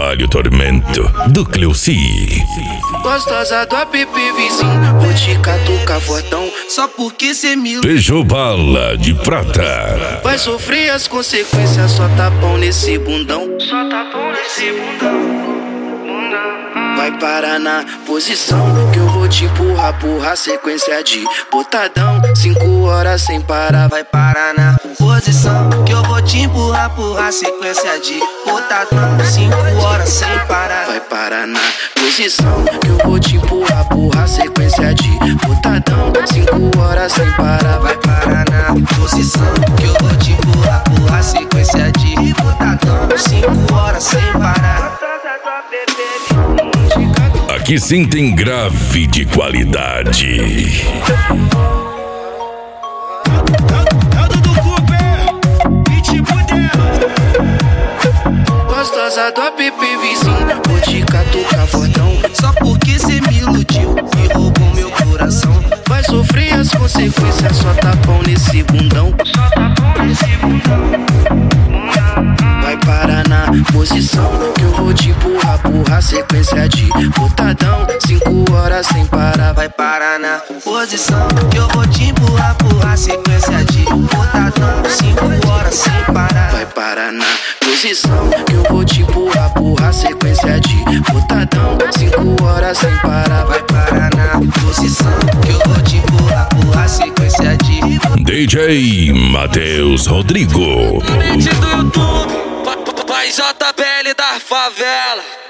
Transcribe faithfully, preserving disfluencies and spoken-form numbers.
Espalhe o tormento do Cleuci. Gostosa do app vizinho, vou te catucar fortão, só porque cê me... Beijou bala de prata. Vai sofrer as consequências, só tapão nesse bundão. Só tapão nesse bundão. Vai parar na posição que eu vou te empurrar, porra, sequência de botadão. Cinco horas sem parar. Vai parar na posição que eu vou te empurrar, porra, sequência de botadão. Cinco horas sem parar. Vai parar na posição que eu vou te empurrar, porra, sequência de botadão. Cinco horas sem parar. Vai parar na posição que eu vou te empurrar, porra, sequência de botadão. Cinco horas sem parar. Aqui sim tem grave de qualidade. Gostosa do app vizinho, vou te catucar fortão, só porque cê me iludiu, me roubou meu coração. Vai sofrer as consequências, só tapão nesse bundão. Só tapão nesse bundão. Vai parar na posição que eu vou te empurrar, porra, sequência de botadão. Cinco horas sem parar. Vai parar na posição que eu vou te empurrar, porra, sequência de botadão. Cinco horas sem parar. Vai parar na posição que eu vou te empurrar, porra, sequência de botadão. Cinco horas sem parar. Vai parar na posição que eu vou te empurrar, porra, sequência de D J Matheus Rodrigo. Do YouTube, Pai J B L da favela.